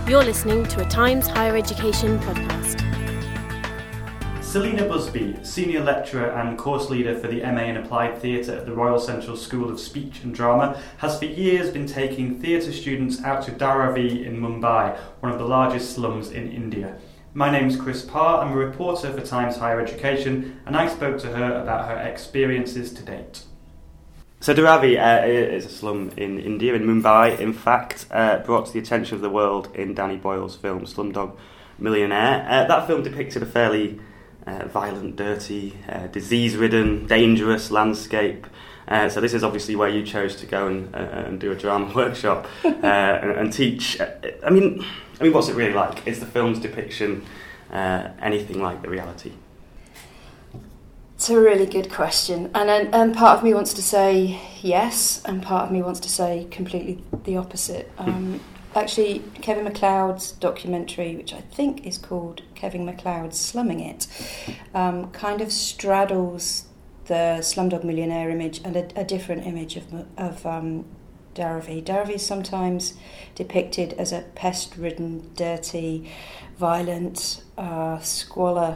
You're listening to a Times Higher Education podcast. Selina Busby, Senior Lecturer and Course Leader for the MA in Applied Theatre at the Royal Central School of Speech and Drama, has for years been taking theatre students out to Dharavi in Mumbai, one of the largest slums in India. My name's Chris Parr, I'm a reporter for Times Higher Education, and I spoke to her about her experiences to date. So Dharavi is a slum in India, in Mumbai, in fact, brought to the attention of the world in Danny Boyle's film Slumdog Millionaire. That film depicted a fairly violent, dirty, disease-ridden, dangerous landscape. So this is obviously where you chose to go and do a drama workshop and teach. I mean, what's it really like? Is the film's depiction anything like the reality? It's a really good question, and part of me wants to say yes, and part of me wants to say completely the opposite. Actually, Kevin MacLeod's documentary, which I think is called Kevin MacLeod's Slumming It, kind of straddles the Slumdog Millionaire image and a different image of Dharavi. Dharavi is sometimes depicted as a pest-ridden, dirty, violent, squalor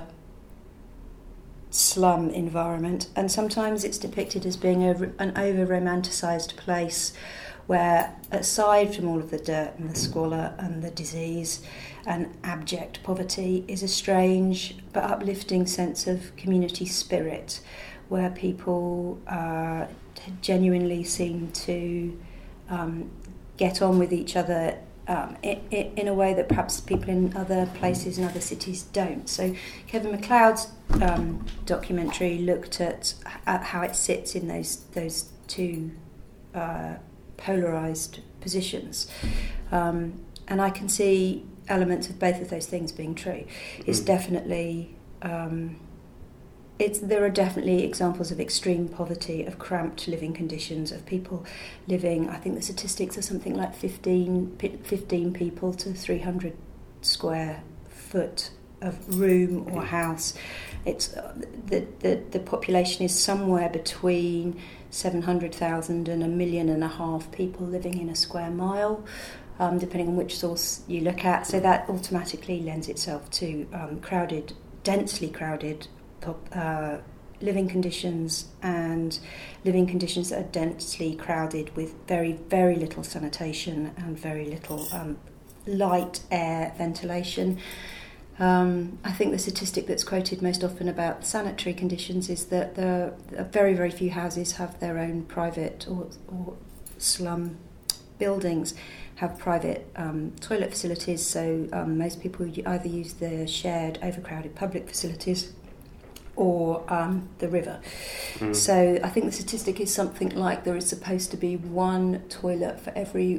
slum environment, and sometimes it's depicted as being an over-romanticised place where, aside from all of the dirt and the squalor and the disease and abject poverty, is a strange but uplifting sense of community spirit, where people genuinely seem to get on with each other in a way that perhaps people in other places and other cities don't. So Kevin MacLeod's documentary looked at how it sits in those two polarised positions, and I can see elements of both of those things being true. It's definitely there are definitely examples of extreme poverty, of cramped living conditions, of people living, I think the statistics are something like 15 people to 300 square foot of room or house. It's the population is somewhere between 700,000 and 1.5 million people living in a square mile, depending on which source you look at. So that automatically lends itself to densely crowded living conditions, and living conditions that are densely crowded with very, very little sanitation and very little light air ventilation. I think the statistic that's quoted most often about sanitary conditions is that very, very few houses have their own private or slum buildings have private toilet facilities, so most people either use the shared overcrowded public facilities or the river. So I think the statistic is something like there is supposed to be one toilet for every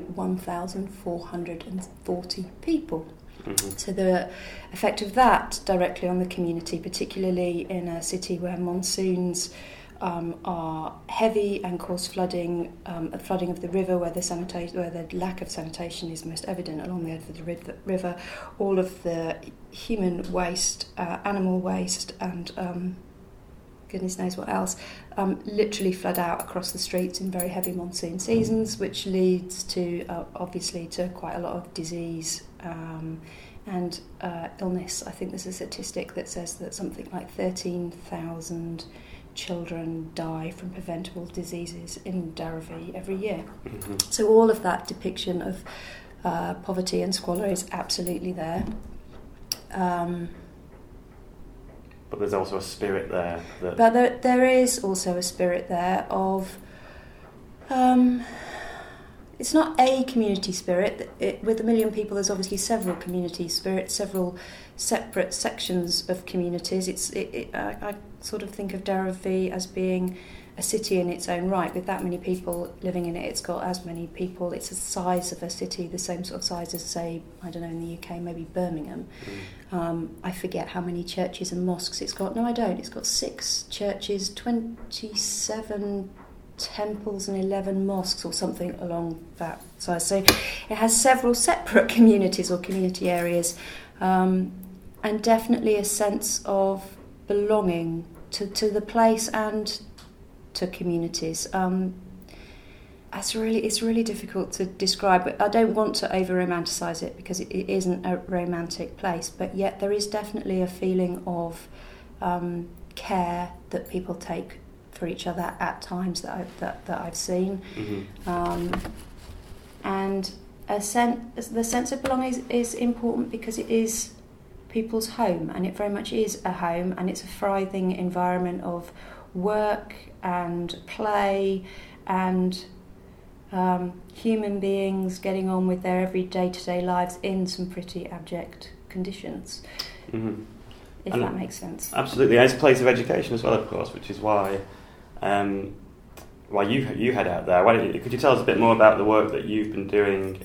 1,440 people. So the effect of that directly on the community, particularly in a city where monsoons are heavy and cause flooding of the river, where the lack of sanitation is most evident along the edge of the river, all of the human waste, animal waste, and goodness knows what else, literally flood out across the streets in very heavy monsoon seasons, which leads to obviously to quite a lot of disease and illness. I think there's a statistic that says that something like 13,000 children die from preventable diseases in Dharavi every year. So all of that depiction of poverty and squalor is absolutely there. But there's also a spirit there. But there is also a spirit there of... it's not a community spirit. With 1 million people, there's obviously several community spirits, several separate sections of communities. I sort of think of Dharavi as being a city in its own right. With that many people living in it, it's got as many people. It's the size of a city, the same sort of size as, say, I don't know, in the UK, maybe Birmingham. I forget how many churches and mosques it's got. No, I don't. It's got 6 churches, 27 temples and 11 mosques or something along that size. So it has several separate communities or community areas, and definitely a sense of belonging to the place and to communities. It's really difficult to describe, but I don't want to over-romanticise it because it isn't a romantic place, but yet there is definitely a feeling of care that people take for each other at times that I've seen. And the sense of belonging is important because it is people's home, and it very much is a home, and it's a thriving environment of work and play and human beings getting on with their every day-to-day lives in some pretty abject conditions, if that makes sense. Absolutely, and it's a place of education as well, of course, which is why you head out there. Could you tell us a bit more about the work that you've been doing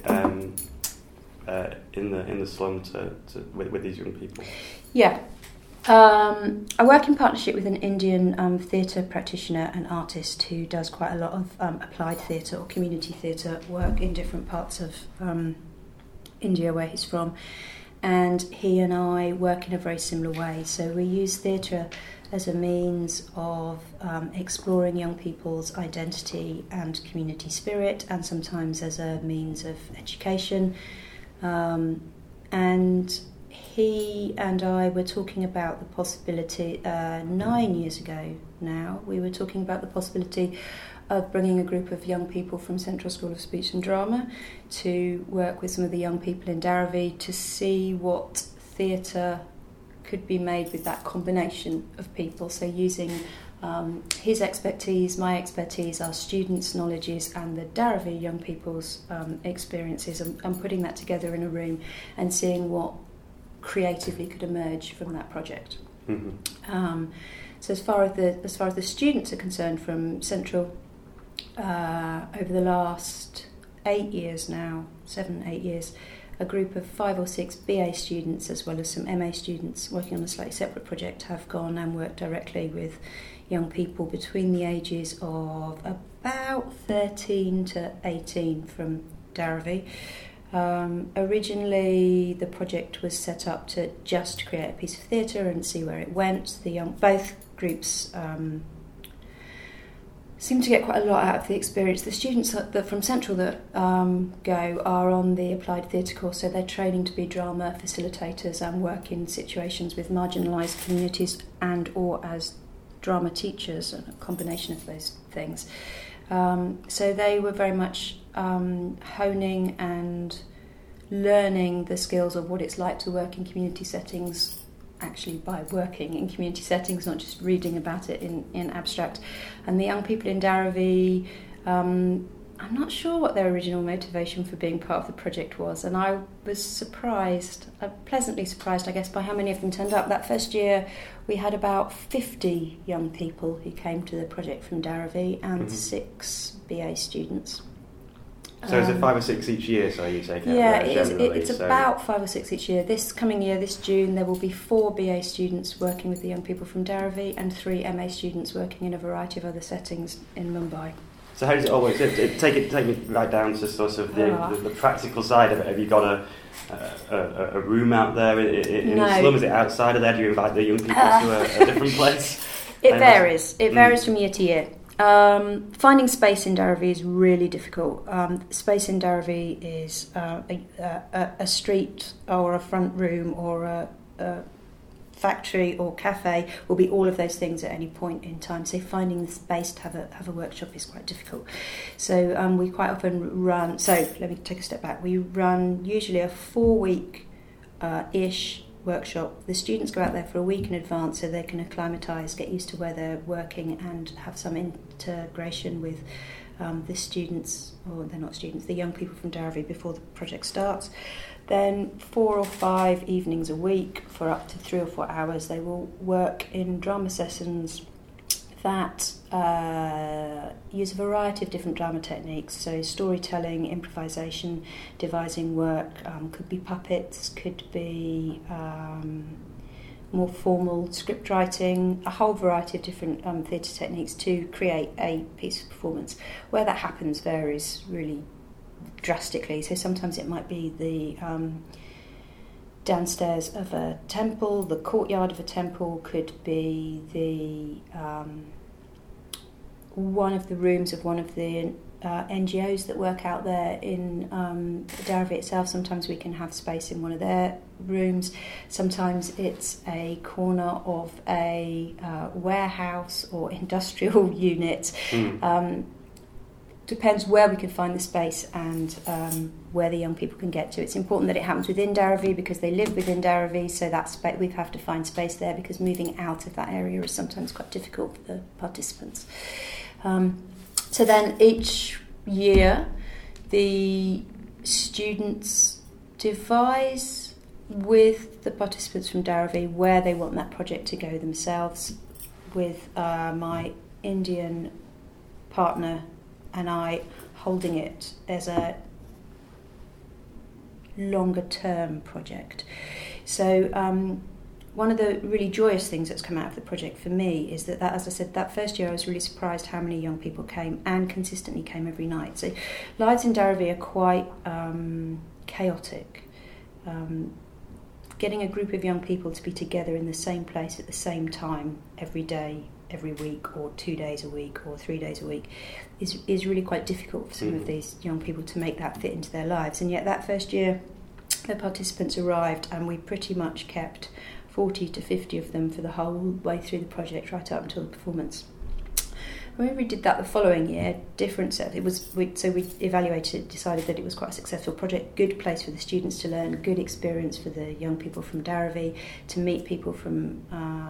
in the slum with these young people? Yeah. I work in partnership with an Indian theatre practitioner and artist who does quite a lot of applied theatre or community theatre work in different parts of India where he's from, and he and I work in a very similar way. So we use theatre as a means of exploring young people's identity and community spirit, and sometimes as a means of education. And he and I were talking about the possibility, 9 years ago now, we were talking about the possibility of bringing a group of young people from Central School of Speech and Drama to work with some of the young people in Dharavi to see what theatre could be made with that combination of people. So using his expertise, my expertise, our students' knowledges, and the Dharavi young people's experiences, and putting that together in a room and seeing what creatively could emerge from that project. So as far as the students are concerned from Central, over the last 8 years now, 7-8 years, a group of 5 or 6 BA students as well as some MA students working on a slightly separate project have gone and worked directly with young people between the ages of about 13 to 18 from Dharavi. Originally, the project was set up to just create a piece of theatre and see where it went. Both groups seem to get quite a lot out of the experience. The students that from Central that go are on the applied theatre course, so they're training to be drama facilitators and work in situations with marginalised communities and or as drama teachers, and a combination of those things. So they were very much honing and learning the skills of what it's like to work in community settings, actually by working in community settings, not just reading about it in abstract. And the young people in Dharavi, I'm not sure what their original motivation for being part of the project was, and I was surprised, pleasantly surprised I guess, by how many of them turned up. That first year we had about 50 young people who came to the project from Dharavi and 6 BA students. So is it 5 or 6 each year, so you take out? Yeah, it's about 5 or 6 each year. This coming year, this June, there will be 4 BA students working with the young people from Dharavi and 3 MA students working in a variety of other settings in Mumbai. So how does it all work? Take me right down to sort of the practical side of it. Have you got a room out there in the slum? Is it outside of there? Do you invite the young people to a different place? It varies. It varies from year to year. Finding space in Dharavi is really difficult. Space in Dharavi is a street or a front room or a factory or cafe will be all of those things at any point in time. So finding the space to have a workshop is quite difficult. So we quite often run. So let me take a step back. We run usually a 4-week ish workshop. The students go out there for a week in advance so they can acclimatise, get used to where they're working, and have some integration with the students, or they're not students, the young people from Dharavi before the project starts. Then 4 or 5 evenings a week for up to 3 or 4 hours they will work in drama sessions that use a variety of different drama techniques, so storytelling, improvisation, devising work, could be puppets, could be more formal script writing, a whole variety of different theatre techniques to create a piece of performance. Where that happens varies really drastically, so sometimes it might be the downstairs of a temple, the courtyard of a temple, could be the one of the rooms of one of the NGOs that work out there in Darrowby itself. Sometimes we can have space in one of their rooms. Sometimes it's a corner of a warehouse or industrial unit. Depends where we can find the space and where the young people can get to. It's important that it happens within Darrowby because they live within Darrowby, so that we have to find space there because moving out of that area is sometimes quite difficult for the participants. So then each year the students devise with the participants from Darrowby where they want that project to go themselves, with my Indian partner and I holding it as a longer term project. So one of the really joyous things that's come out of the project for me is that, as I said, that first year I was really surprised how many young people came and consistently came every night. So lives in Darrowby are quite chaotic. Getting a group of young people to be together in the same place at the same time every day, every week, or 2 days a week, or 3 days a week is really quite difficult for some of these young people to make that fit into their lives. And yet that first year the participants arrived and we pretty much kept 40 to 50 of them for the whole way through the project, right up until the performance. When we did that the following year, different set. We evaluated it, decided that it was quite a successful project, good place for the students to learn, good experience for the young people from Darrowby to meet people from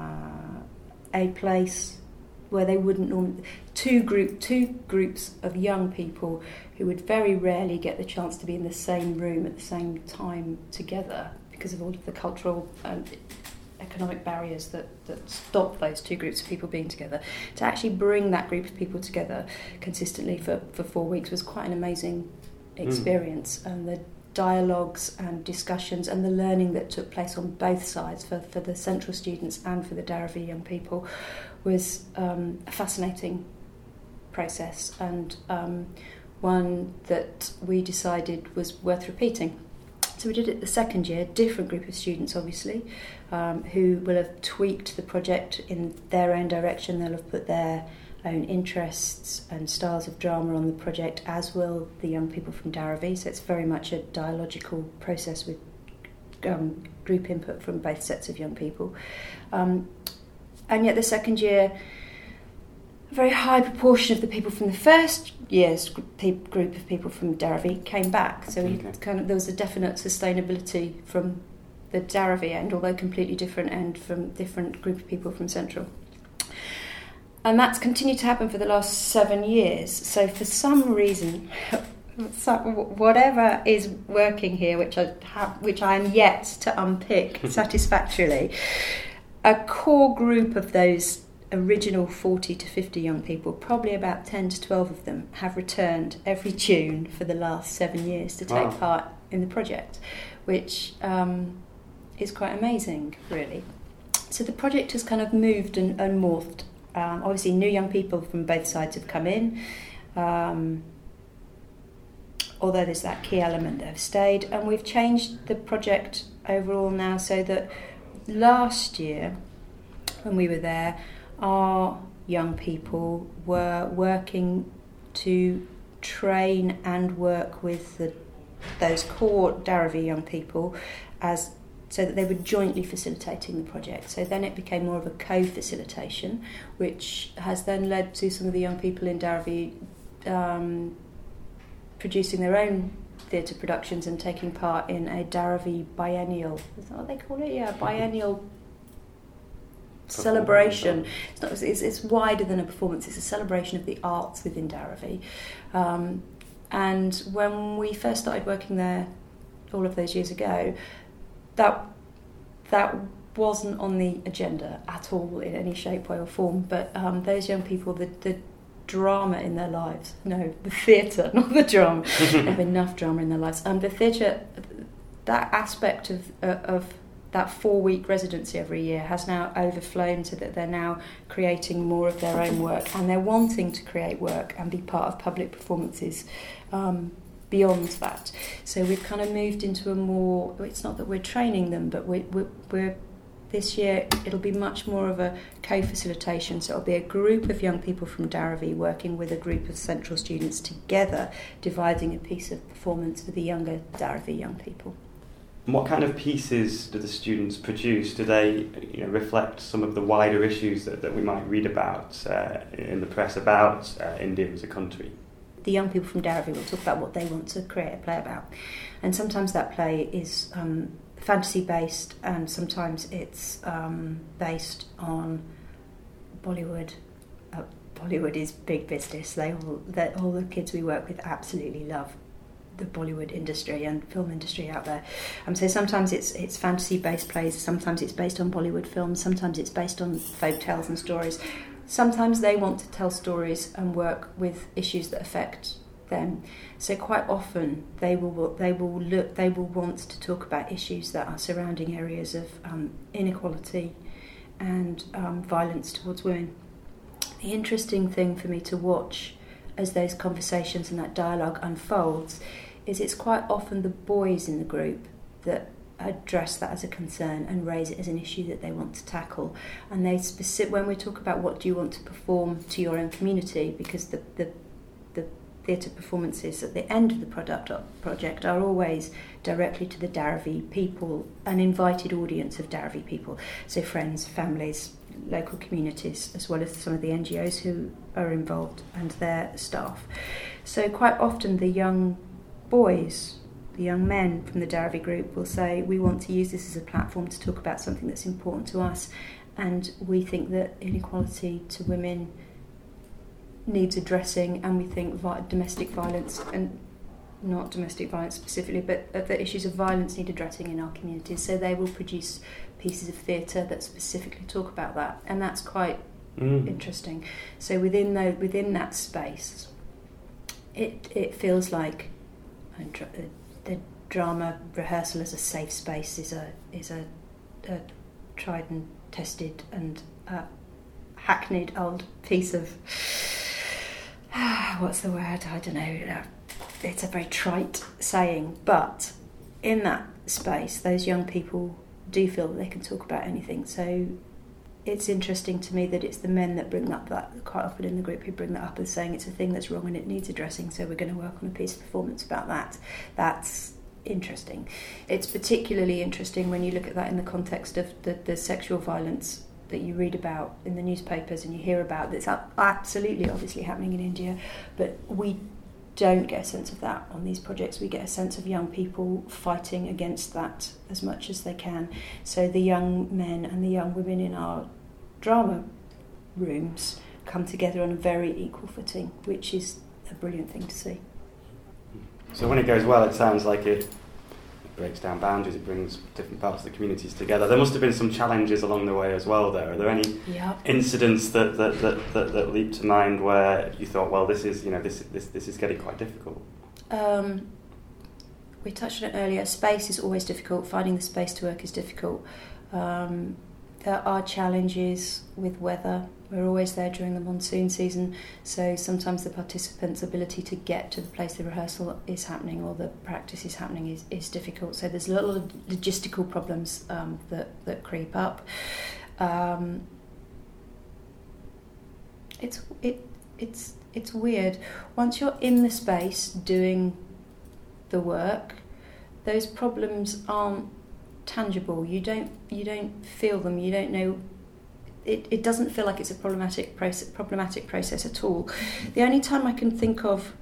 a place where they wouldn't normally. Two groups of young people who would very rarely get the chance to be in the same room at the same time together because of all of the cultural and economic barriers that stop those two groups of people being together. To actually bring that group of people together consistently for 4 weeks was quite an amazing experience. And the dialogues and discussions and the learning that took place on both sides for the central students and for the Darrowby young people was a fascinating process, and one that we decided was worth repeating. So we did it the second year, different group of students obviously, who will have tweaked the project in their own direction. They'll have put their own interests and styles of drama on the project, as will the young people from Darrowby. So it's very much a dialogical process with group input from both sets of young people. And yet the second year, a very high proportion of the people from the first year's group of people from Darrowby came back. So there was a definite sustainability from the Darrowby end, although completely different end from different group of people from Central. And that's continued to happen for the last 7 years. So for some reason, whatever is working here, which I am yet to unpick satisfactorily, a core group of those original 40 to 50 young people, probably about 10 to 12 of them, have returned every June for the last 7 years to take part in the project, which is quite amazing, really. So the project has kind of moved and morphed. Obviously, new young people from both sides have come in, although there's that key element that have stayed, and we've changed the project overall now so that last year, when we were there, our young people were working to train and work with those core Darrowby young people so that they were jointly facilitating the project. So then it became more of a co-facilitation, which has then led to some of the young people in Darrowby producing their own theatre productions and taking part in a Darrowby biennial. Is that what they call it? Yeah, biennial celebration. It's wider than a performance. It's a celebration of the arts within Darrowby. And when we first started working there all of those years ago, that wasn't on the agenda at all in any shape, way or form. But those young people, the drama in their lives, no, the theatre, not the drama. They have enough drama in their lives. The theatre, that aspect of that 4-week residency every year has now overflown so that they're now creating more of their own work, and they're wanting to create work and be part of public performances beyond that. So we've kind of moved into a more, it's not that we're training them, but we're this year it'll be much more of a co-facilitation, so it'll be a group of young people from Darrowby working with a group of Central students together, dividing a piece of performance for the younger Darrowby young people. And what kind of pieces do the students produce? Do they reflect some of the wider issues that we might read about in the press about India as a country? The young people from Darrowby will talk about what they want to create a play about, and sometimes that play is fantasy-based, and sometimes it's based on Bollywood. Bollywood is big business. All the kids we work with absolutely love the Bollywood industry and film industry out there. So sometimes it's fantasy-based plays, sometimes it's based on Bollywood films, sometimes it's based on folk tales and stories. Sometimes they want to tell stories and work with issues that affect them. So quite often they will want to talk about issues that are surrounding areas of inequality and violence towards women. The interesting thing for me to watch as those conversations and that dialogue unfolds is it's quite often the boys in the group that address that as a concern and raise it as an issue that they want to tackle. And they when we talk about what do you want to perform to your own community, because the theatre performances at the end of the project are always directly to the Darrowby people, an invited audience of Darrowby people, so friends, families, local communities, as well as some of the NGOs who are involved and their staff. So quite often the young boys, the young men from the Darrowby group will say, we want to use this as a platform to talk about something that's important to us, and we think that inequality to women needs addressing, and we think domestic violence, and not domestic violence specifically, but the issues of violence need addressing in our communities. So they will produce pieces of theatre that specifically talk about that, and that's quite interesting. So within that space, it feels like the drama rehearsal as a safe space is a tried and tested and hackneyed old piece of what's the word? I don't know. It's a very trite saying, but in that space, those young people do feel that they can talk about anything. So it's interesting to me that it's the men that bring up that, quite often in the group, who bring that up as saying it's a thing that's wrong and it needs addressing, so we're going to work on a piece of performance about that. That's interesting. It's particularly interesting when you look at that in the context of the sexual violence that you read about in the newspapers and you hear about, that's absolutely obviously happening in India, but we don't get a sense of that on these projects. We get a sense of young people fighting against that as much as they can. So the young men and the young women in our drama rooms come together on a very equal footing, which is a brilliant thing to see. So when it goes well, it sounds like it breaks down boundaries, it brings different parts of the communities together. There must have been some challenges along the way as well there. Are there any incidents that leap to mind where you thought, well, this is getting quite difficult? We touched on it earlier. Space is always difficult. Finding the space to work is difficult. There are challenges with weather. We're always there during the monsoon season, so sometimes the participants' ability to get to the place the rehearsal is happening or the practice is happening is difficult. So there's a lot of logistical problems that creep up. It's weird. Once you're in the space doing the work, those problems aren't tangible. You don't feel them. You don't know. It doesn't feel like it's a problematic process at all. The only time I can think of,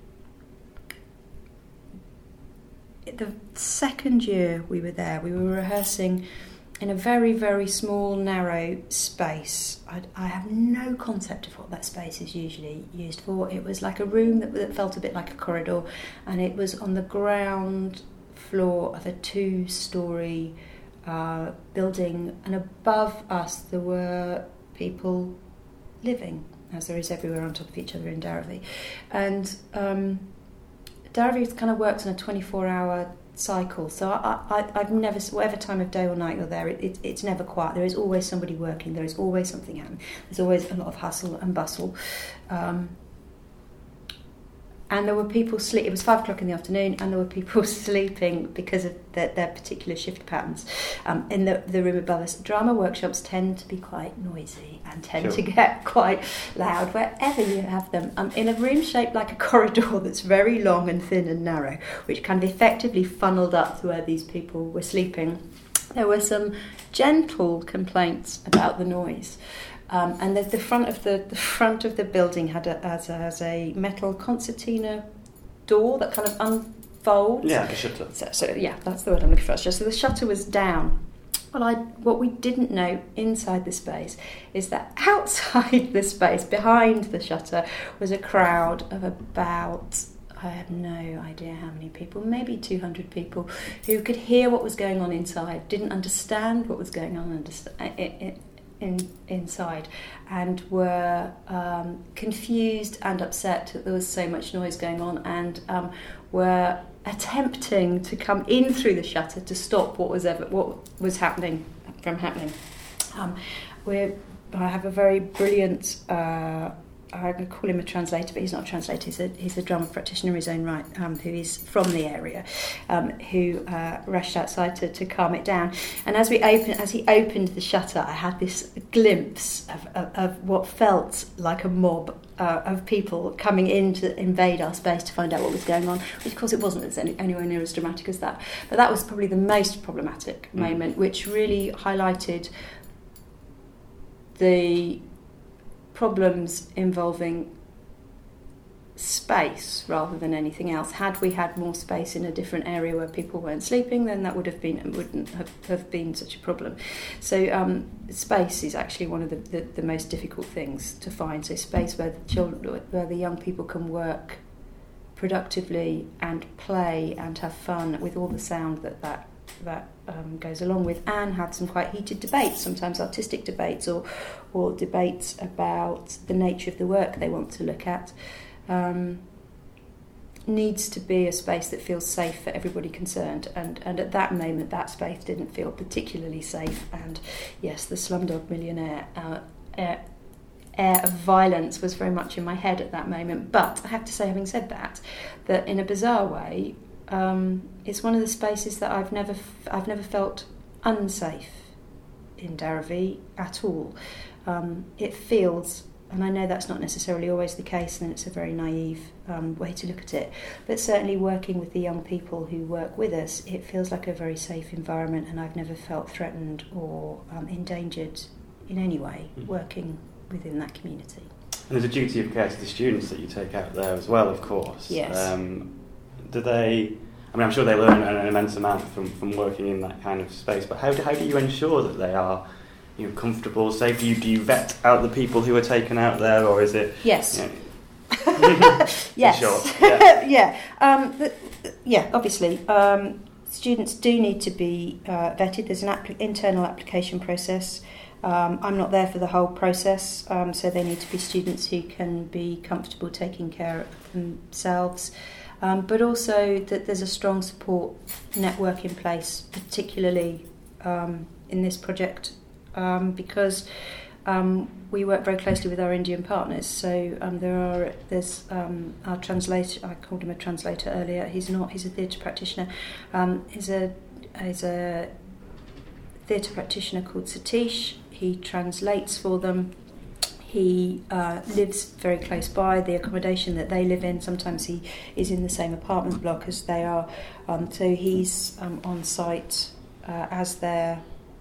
the second year we were there, we were rehearsing in a very, very small, narrow space. I have no concept of what that space is usually used for. It was like a room that felt a bit like a corridor, and it was on the ground floor of a 2-storey building, and above us there were people living, as there is everywhere, on top of each other in Darrowby. And Darrowby kind of works on a 24-hour cycle, so I've never, whatever time of day or night you're there, it's never quiet. There is always somebody working, there is always something happening, there's always a lot of hustle and bustle. And there were people it was 5 o'clock in the afternoon, and there were people sleeping because of their particular shift patterns in the room above us. Drama workshops tend to be quite noisy and tend to get quite loud wherever you have them. In a room shaped like a corridor that's very long and thin and narrow, which kind of effectively funneled up to where these people were sleeping, there were some gentle complaints about the noise. And the front of the building has a metal concertina door that kind of unfolds. Yeah, the shutter. So yeah, that's the word I'm looking for. So the shutter was down. What we didn't know inside the space is that outside the space, behind the shutter, was a crowd of about, I have no idea how many people, maybe 200 people, who could hear what was going on inside, didn't understand what was going on inside, and were confused and upset that there was so much noise going on, and were attempting to come in through the shutter to stop what was happening from happening. I have a very brilliant, I could call him a translator, but he's not a translator, he's a drama practitioner in his own right, who is from the area, who rushed outside to calm it down. And as he opened the shutter, I had this glimpse of what felt like a mob of people coming in to invade our space to find out what was going on, which of course it wasn't anywhere near as dramatic as that. But that was probably the most problematic moment, which really highlighted the problems involving space rather than anything else. Had we had more space in a different area where people weren't sleeping, then that wouldn't have been such a problem. So space is actually one of the most difficult things to find. So space where the young people can work productively and play and have fun with all the sound that goes along with, and have some quite heated debates, sometimes artistic debates or debates about the nature of the work they want to look at. Needs to be a space that feels safe for everybody concerned, and at that moment that space didn't feel particularly safe, and yes, the Slumdog Millionaire air of violence was very much in my head at that moment. But I have to say, having said that in a bizarre way, it's one of the spaces that I've never felt unsafe in Darrowby at all. It feels, and I know that's not necessarily always the case, and it's a very naive way to look at it, but certainly working with the young people who work with us, it feels like a very safe environment, and I've never felt threatened or endangered in any way working within that community. And there's a duty of care to the students that you take out there as well, of course. Yes. Do they? I mean, I'm sure they learn an immense amount from working in that kind of space. But how do you ensure that they are, comfortable, safe? Do you vet out the people who are taken out there, or is it? Yes. Yes. Sure. Yeah. Yeah. Obviously, students do need to be vetted. There's an internal application process. I'm not there for the whole process, so they need to be students who can be comfortable taking care of themselves. But also that there's a strong support network in place, particularly in this project, because we work very closely with our Indian partners. So there's our translator. I called him a translator earlier. He's not. He's a theatre practitioner. He's a theatre practitioner called Satish. He translates for them. He lives very close by the accommodation that they live in. Sometimes he is in the same apartment block as they are. So he's on site as their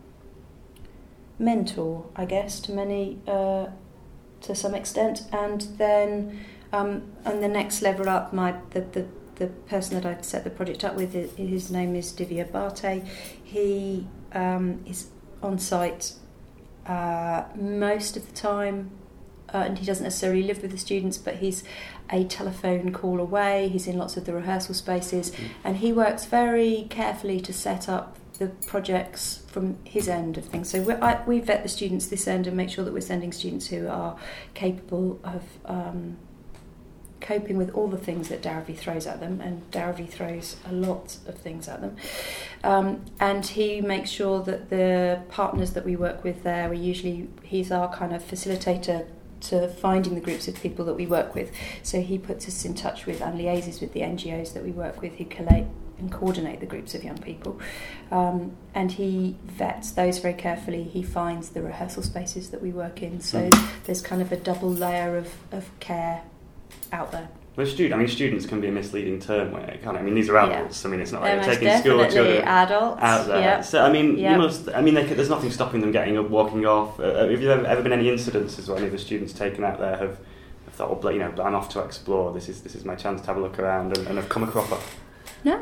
mentor, I guess, to some extent. And then on the next level up, the person that I've set the project up with, his name is Divya Bhate. He is on site most of the time, and he doesn't necessarily live with the students, but he's a telephone call away. He's in lots of the rehearsal spaces, and he works very carefully to set up the projects from his end of things. So we vet the students this end and make sure that we're sending students who are capable of coping with all the things that Darrowby throws at them, and Darrowby throws a lot of things at them. And he makes sure that the partners that we work with there, he's our kind of facilitator to finding the groups of people that we work with. So he puts us in touch with and liaises with the NGOs that we work with who collate and coordinate the groups of young people. And he vets those very carefully. He finds the rehearsal spaces that we work in. So there's kind of a double layer of care out there. Well, students can be a misleading term, where it can't. I mean, these are adults. Yeah. I mean, it's not like they're taking school children adults out there. Yep. So, I mean, Yep. there's nothing stopping them getting up, walking off. Have you ever been any incidences where any of the students taken out there have thought, well, I'm off to explore. This is my chance to have a look around, and have come a cropper? No.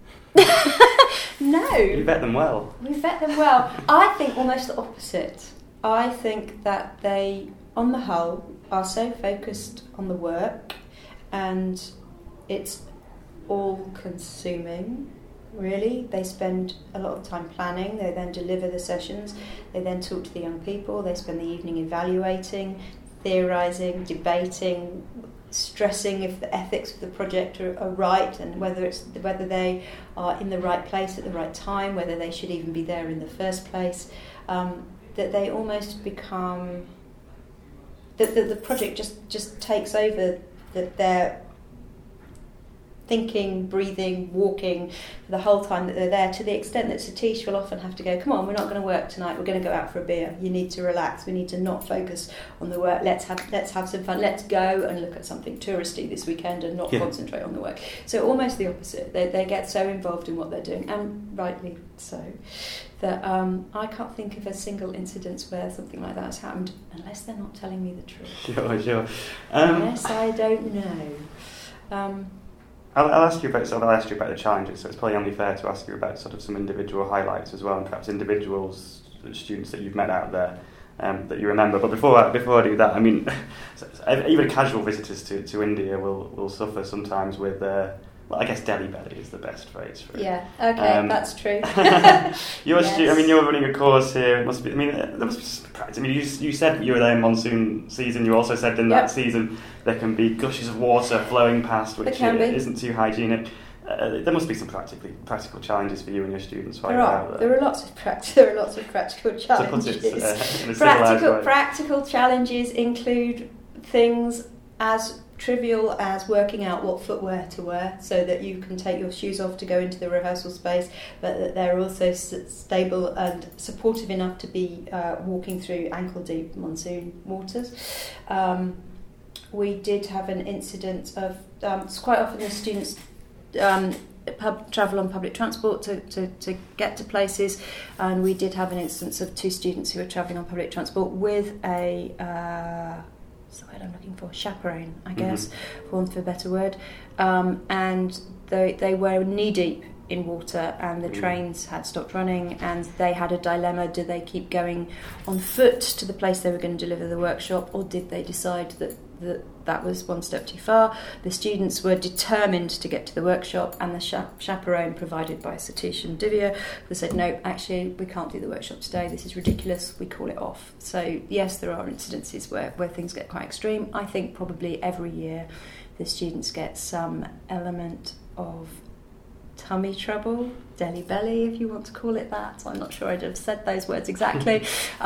No. You vet them well. We vet them well. I think almost the opposite. I think that they, on the whole, are so focused on the work, and it's all-consuming, really. They spend a lot of time planning, they then deliver the sessions, they then talk to the young people, they spend the evening evaluating, theorising, debating, stressing if the ethics of the project are right, and whether they are in the right place at the right time, whether they should even be there in the first place. That they almost become... that the project just takes over their thinking, breathing, walking for the whole time that they're there, to the extent that Satish will often have to go, come on, we're not going to work tonight, we're going to go out for a beer, you need to relax, we need to not focus on the work, let's have some fun, let's go and look at something touristy this weekend and not concentrate on the work. So almost the opposite. They get so involved in what they're doing, and rightly so, that I can't think of a single incident where something like that has happened, unless they're not telling me the truth. Sure. Unless I don't know. I'll ask you about the challenges, so it's probably only fair to ask you about sort of some individual highlights as well, and perhaps individuals, students that you've met out there that you remember. But before I do that, I mean, even casual visitors to India will suffer sometimes with, well, I guess Delhi belly is the best phrase for it. Yeah, okay, that's true. You're running a course here. It must be. I mean, there must be some practice. I mean, you said you were there in monsoon season. You also said in that season there can be gushes of water flowing past, which isn't too hygienic. There must be some practical challenges for you and your students. There are lots of practical challenges. To put it in a civilised way. Practical challenges include things as trivial as working out what footwear to wear so that you can take your shoes off to go into the rehearsal space, but that they're also stable and supportive enough to be walking through ankle-deep monsoon waters. We did have an incident of quite often the students travel on public transport to get to places, and we did have an instance of 2 students who were travelling on public transport with a what's the word I'm looking for? Chaperone, I guess, for want of a better word. And they were knee-deep in water, and the trains had stopped running, and they had a dilemma. Do they keep going on foot to the place they were going to deliver the workshop, or did they decide that was one step too far? The students were determined to get to the workshop, and the chaperone provided by Satish and Divya said, no, actually we can't do the workshop today, this is ridiculous, we call it off. So yes, there are incidences where things get quite extreme. I think probably every year the students get some element of tummy trouble, Delhi belly if you want to call it that. I'm not sure I'd have said those words exactly.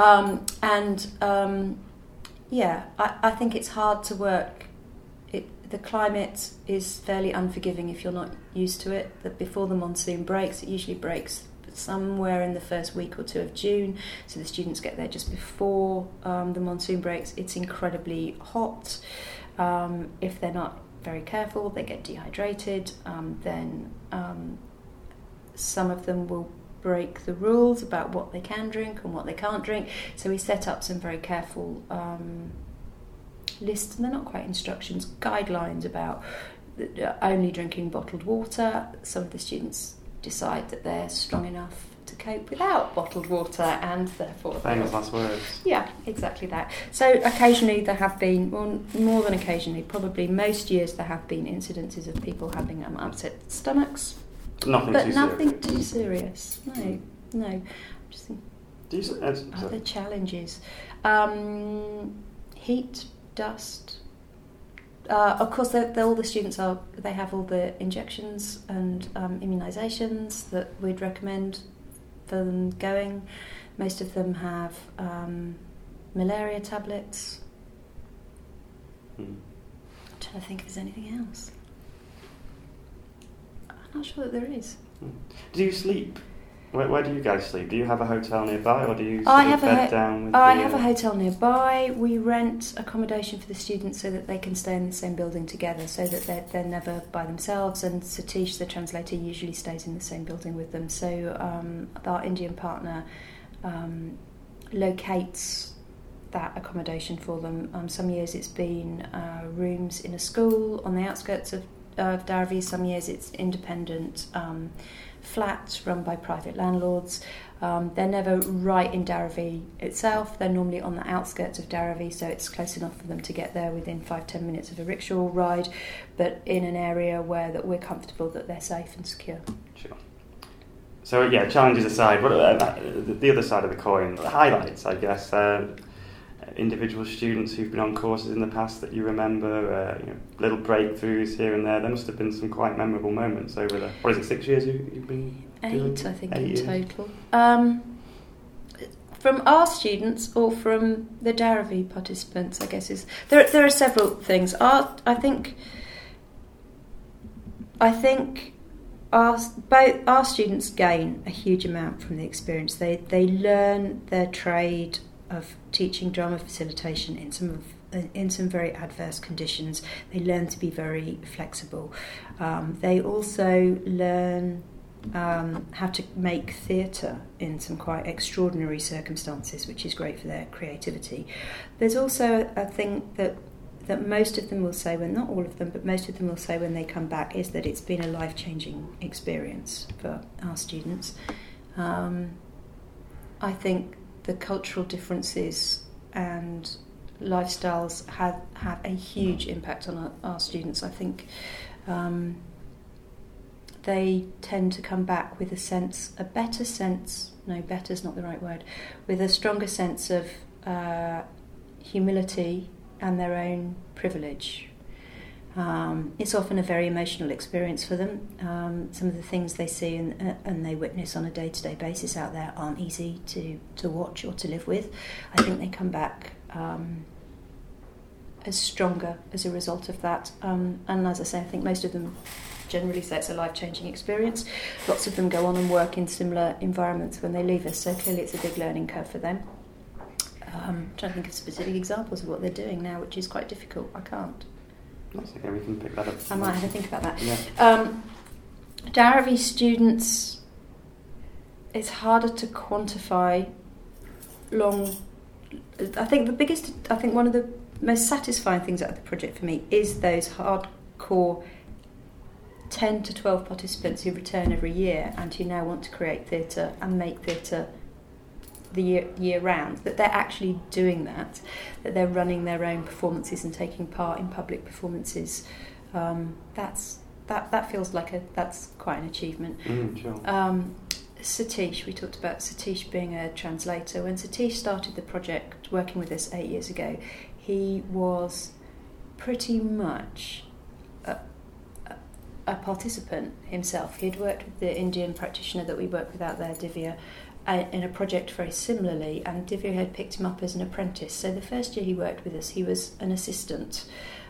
Yeah, I think it's hard to work. The climate is fairly unforgiving if you're not used to it. That before the monsoon breaks, it usually breaks somewhere in the first week or 2 of June, so the students get there just before the monsoon breaks. It's incredibly hot. If they're not very careful, they get dehydrated. Then some of them will break the rules about what they can drink and what they can't drink. So we set up some very careful lists, and they're not quite instructions, guidelines about only drinking bottled water. Some of the students decide that they're strong enough to cope without bottled water, and therefore... Famous last words. Yeah, exactly that. So occasionally there have been, well, more than occasionally, probably most years there have been incidences of people having upset stomachs. Nothing too serious. No. Just think other challenges. Heat, dust. Of course, all the students they have all the injections and immunisations that we'd recommend for them going. Most of them have malaria tablets. I'm trying to think if there's anything else. I'm not sure that there is. Do you sleep? Where do you guys sleep? Do you have a hotel nearby, or do you bed down with I have a hotel nearby. We rent accommodation for the students so that they can stay in the same building together, so that they're never by themselves. And Satish, the translator, usually stays in the same building with them. So our Indian partner locates that accommodation for them. Some years it's been rooms in a school on the outskirts of Dharavi. Some years it's independent flats run by private landlords. They're never right in Dharavi itself. They're normally on the outskirts of Dharavi, so it's close enough for them to get there within 5-10 minutes of a rickshaw ride, but in an area where that we're comfortable that they're safe and secure. Sure. So yeah, challenges aside, what the other side of the coin, the highlights, I guess. Individual students who've been on courses in the past that you remember, little breakthroughs here and there. There must have been some quite memorable moments over the, 6 years you've been doing? 8, I think, 8 in years. total. From our students or from the Dharavi participants, I guess there are several things. I think our students gain a huge amount from the experience. They learn their trade of teaching drama facilitation in some very adverse conditions. They learn to be very flexible. They also learn how to make theatre in some quite extraordinary circumstances, which is great for their creativity. There's also a thing that most of them will say, well, not all of them, but most of them will say when they come back, is that it's been a life-changing experience for our students. I think the cultural differences and lifestyles have a huge impact on our students. I think they tend to come back with better's not the right word, with a stronger sense of humility and their own privilege. It's often a very emotional experience for them. Some of the things they see and they witness on a day-to-day basis out there aren't easy to watch or to live with. I think they come back as stronger as a result of that. And as I say, I think most of them generally say it's a life-changing experience. Lots of them go on and work in similar environments when they leave us, so clearly it's a big learning curve for them. I'm trying to think of specific examples of what they're doing now, which is quite difficult. I can't. That's okay, we can pick that up. I might have to think about that. Yeah. Dharavi students, it's harder to quantify I think one of the most satisfying things out of the project for me is those hardcore 10 to 12 participants who return every year and who now want to create theatre and make theatre the year round, that they're actually doing that they're running their own performances and taking part in public performances. That feels like that's quite an achievement. Sure. Satish, we talked about Satish being a translator. When Satish started the project working with us 8 years ago, he was pretty much a participant himself. He had worked with the Indian practitioner that we work with out there, Divya, in a project very similarly, and Divya had picked him up as an apprentice. So the first year he worked with us, he was an assistant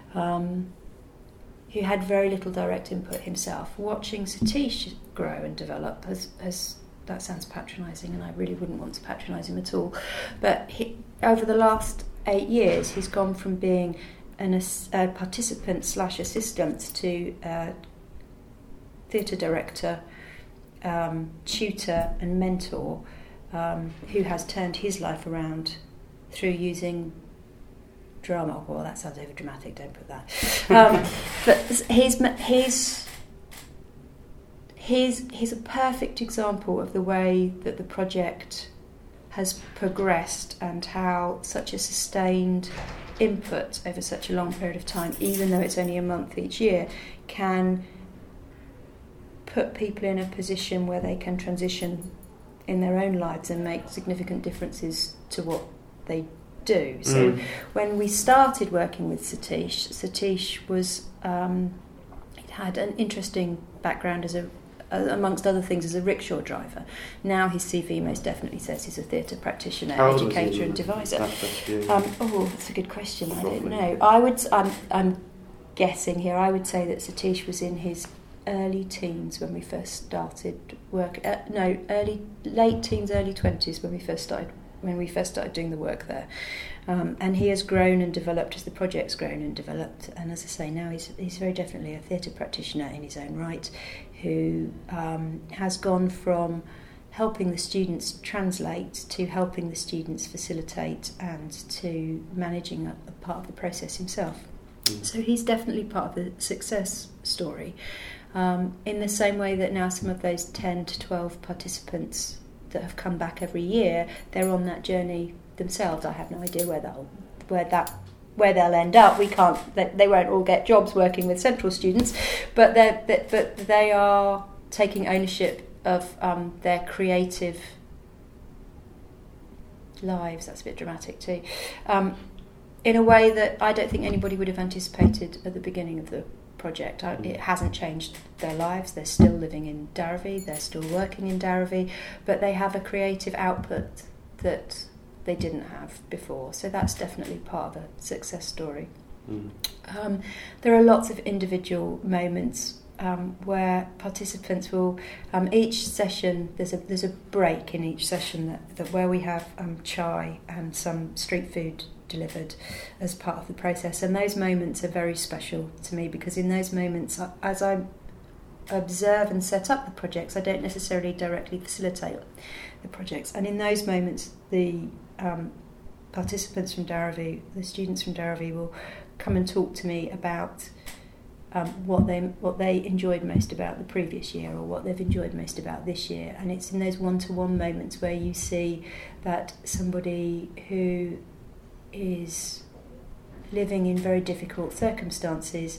who had very little direct input himself. Watching Satish grow and develop has that sounds patronising, and I really wouldn't want to patronise him at all. But over the last 8 years, he's gone from being a participant / assistant to theatre director, tutor and mentor, who has turned his life around through using drama. Well, that sounds over dramatic, don't put that. But he's a perfect example of the way that the project has progressed and how such a sustained input over such a long period of time, even though it's only a month each year, can put people in a position where they can transition in their own lives and make significant differences to what they do. So when we started working with Satish was had an interesting background as amongst other things, as a rickshaw driver. Now his CV most definitely says he's a theatre practitioner, How educator and deviser. That's a good question. Probably. I don't know. I'm guessing here. I would say that Satish was in his early teens when we first started work. Late teens, early 20s when we first started doing the work there. And he has grown and developed as the project's grown and developed. And as I say, now he's very definitely a theatre practitioner in his own right, who has gone from helping the students translate to helping the students facilitate and to managing a part of the process himself. So he's definitely part of the success story. In the same way that now some of those 10 to 12 participants that have come back every year, they're on that journey themselves. I have no idea where they'll end up. They won't all get jobs working with Central students, but they are taking ownership of their creative lives. That's a bit dramatic too. In a way that I don't think anybody would have anticipated at the beginning of the project. It hasn't changed their lives. They're still living in Dharavi, they're still working in Dharavi, but they have a creative output that they didn't have before. So that's definitely part of the success story. There are lots of individual moments where participants will each session there's a break in each session that where we have chai and some street food delivered as part of the process, and those moments are very special to me, because in those moments, as I observe and set up the projects, I don't necessarily directly facilitate the projects, and in those moments the participants from Dharavi, the students from Dharavi, will come and talk to me about what they enjoyed most about the previous year, or what they've enjoyed most about this year. And it's in those one-to-one moments where you see that somebody who is living in very difficult circumstances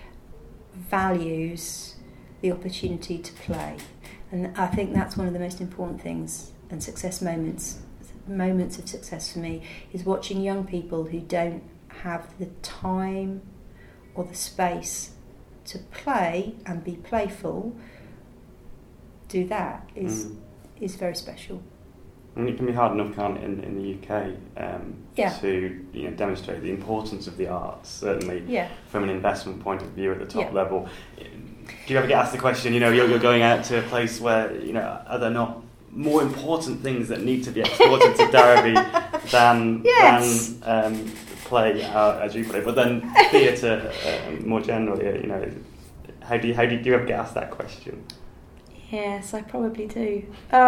values the opportunity to play. And I think that's one of the most important things, and success moments of success for me, is watching young people who don't have the time or the space to play and be playful do that is very special. And it can be hard enough, can't it, in the UK to demonstrate the importance of the arts, certainly from an investment point of view at the top level. Do you ever get asked the question, you're going out to a place where, are there not more important things that need to be exported to Dharavi than play, as you put it, but then theatre more generally, how do you ever get asked that question? Yes, I probably do.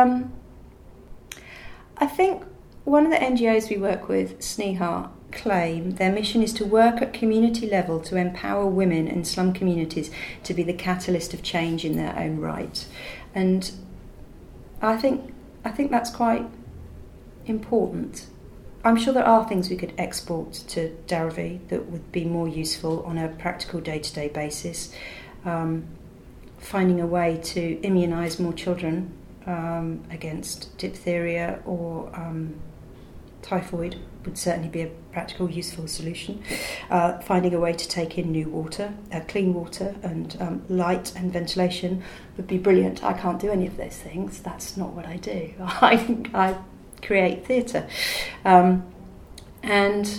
I think one of the NGOs we work with, Sneha, claim their mission is to work at community level to empower women in slum communities to be the catalyst of change in their own right. And I think that's quite important. I'm sure there are things we could export to Dharavi that would be more useful on a practical day-to-day basis. Finding a way to immunise more children against diphtheria or typhoid would certainly be a practical, useful solution. Finding a way to take in new water, clean water, and light and ventilation would be brilliant. I can't do any of those things. That's not what I do. I create theatre. And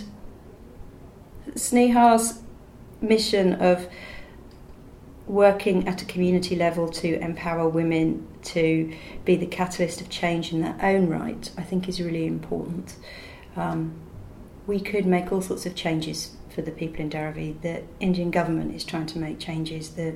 Sneha's mission of working at a community level to empower women to be the catalyst of change in their own right, I think is really important. We could make all sorts of changes for the people in Dharavi. The Indian government is trying to make changes. The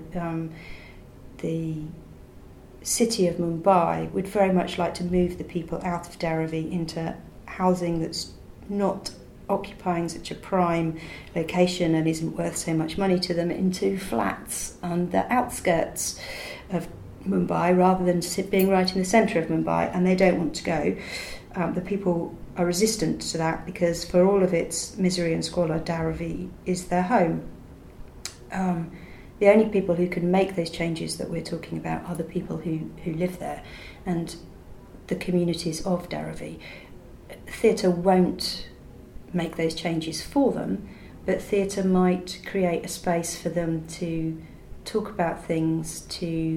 city of Mumbai would very much like to move the people out of Dharavi into housing that's not occupying such a prime location and isn't worth so much money to them, into flats on the outskirts of Mumbai rather than being right in the centre of Mumbai, and they don't want to go. The people are resistant to that because for all of its misery and squalor, Dharavi is their home. The only people who can make those changes that we're talking about are the people who live there and the communities of Dharavi. Theatre won't make those changes for them, but theatre might create a space for them to talk about things, to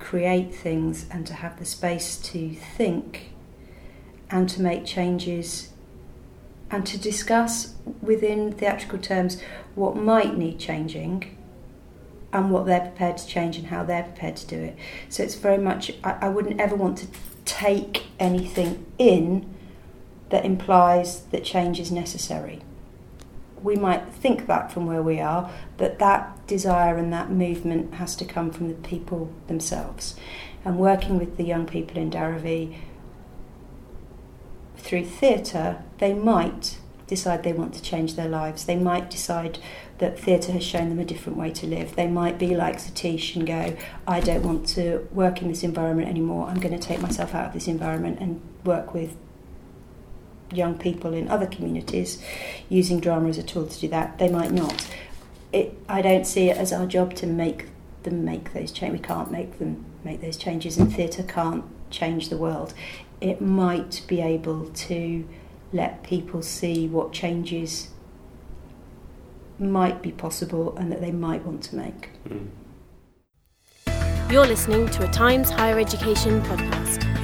create things and to have the space to think and to make changes and to discuss within theatrical terms what might need changing and what they're prepared to change and how they're prepared to do it. So it's very much, I wouldn't ever want to take anything in that implies that change is necessary. We might think that from where we are, but that desire and that movement has to come from the people themselves. And working with the young people in Dharavi through theatre, they might decide they want to change their lives. They might decide that theatre has shown them a different way to live. They might be like Satish and go, I don't want to work in this environment anymore. I'm going to take myself out of this environment and work with young people in other communities using drama as a tool to do that. They might not. I don't see it as our job to make them make those changes. We can't make them make those changes, and theatre can't change the world. It might be able to let people see what changes might be possible and that they might want to make. You're listening to a Times Higher Education podcast.